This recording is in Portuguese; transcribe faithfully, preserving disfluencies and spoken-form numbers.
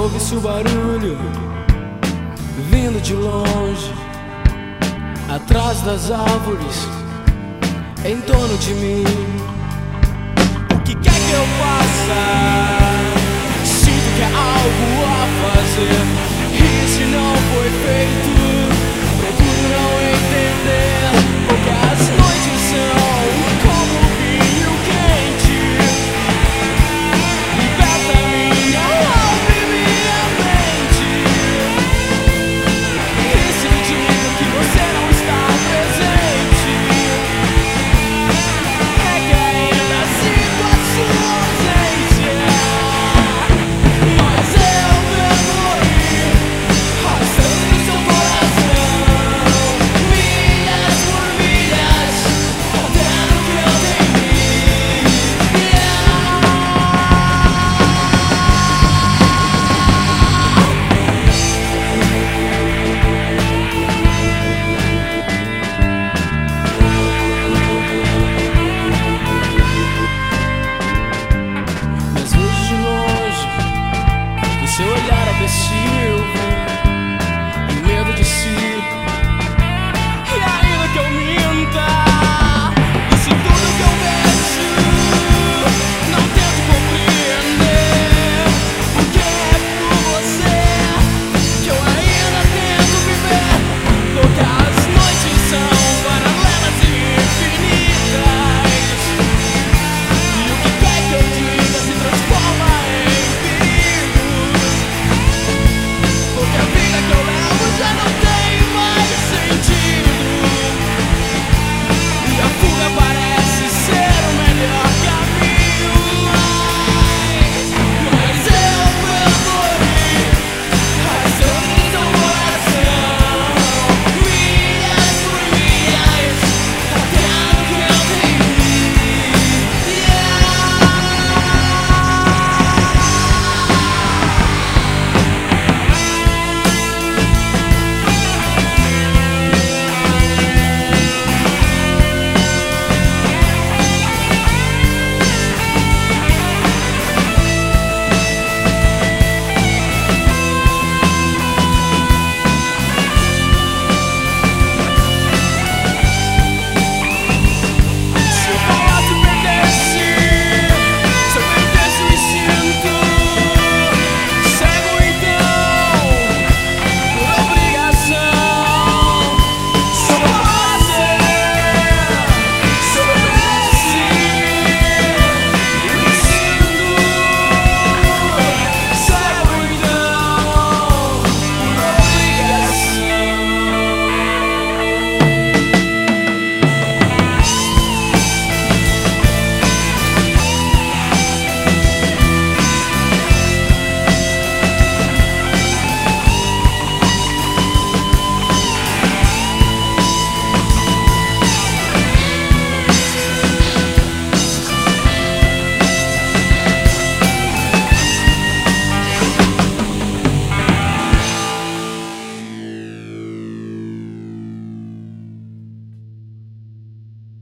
ouve-se o barulho vindo de longe, atrás das árvores, em torno de mim. O que quer que eu faça? Sinto que há algo a fazer, e se não foi feito, procuro não entender. Porque as noites são como vinho quente, liberta minha alma e minha mente. E se eu digo que você não está presente, é que ainda sinto a sua ausência. Mas eu demorei arrastando no seu coração, milhas por milhas, contando que eu tenho em mas vejo de longe, o seu olhar é imbecil.